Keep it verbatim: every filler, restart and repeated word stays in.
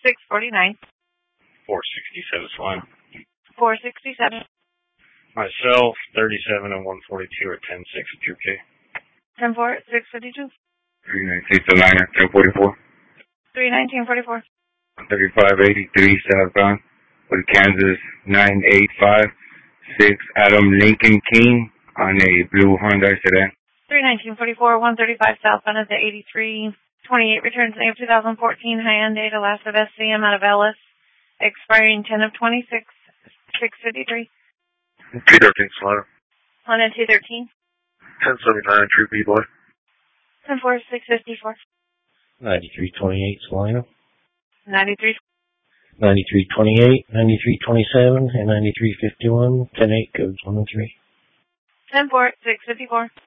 six forty-nine. four sixty-seven, Salina. four sixty-seven. Myself, thirty-seven and one forty-two are ten six at two K. ten four, six fifty-two. three nineteen, Salina, ten forty-four. three nineteen, forty-four. thirty-five eighty-three, southbound, with Kansas nine eight five six, Adam Lincoln King on a blue Hyundai sedan. three nineteen, forty-four, one thirty-five southbound at the eighty-three twenty-eight, returns May of two thousand fourteen, Hyundai Elantra S C M out of Ellis, expiring ten of twenty-six, six fifty-three. two thirteen, Salina. Honda two thirteen. ten seventy-nine, True B Boy. ten four, six fifty-four. ninety-three twenty-eight, Salina. ninety-three. ninety-three twenty-eight, ninety-three twenty-seven, and ninety-three fifty-one, ten eight, codes one oh three. ten four, six fifty-four.